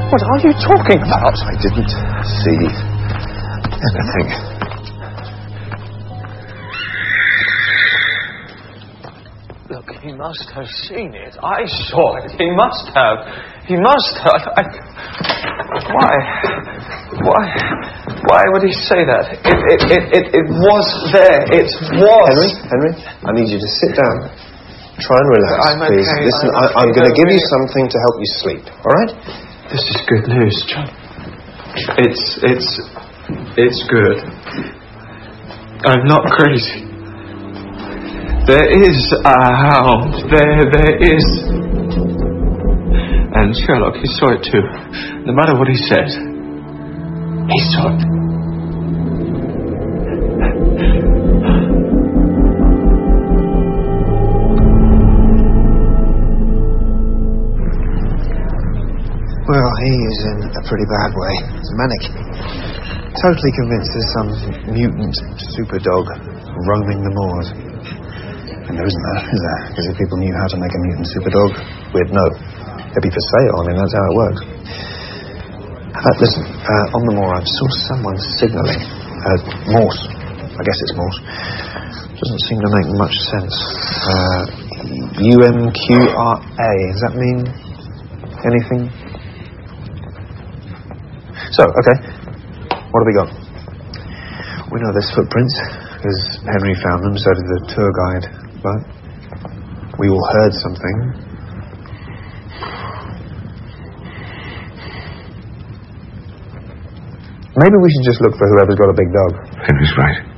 What are you talking about? I didn't see anything. Look, he must have seen it. I saw it. He must have. He must have. Why would he say that? It was there. It was. Henry, I need you to sit down. Try and relax, please. Okay. Listen, I'm going to give you something to help you sleep, all right? This is good news, John. It's good. I'm not crazy. There is a hound. There is. And Sherlock, he saw it too. No matter what he said, he saw it. Well, he is in a pretty bad way. He's manic. Totally convinced there's some mutant super dog roaming the moors. And there isn't that, is there? Because if people knew how to make a mutant super dog, we'd know. They'd be for sale. I mean, that's how it works. Listen, on the moor, I saw someone signalling. Morse. I guess it's Morse. Doesn't seem to make much sense. UMQRA. Does that mean anything? So, okay, what have we got? We know there's footprints, because Henry found them, so did the tour guide, but we all heard something. Maybe we should just look for whoever's got a big dog. Henry's right.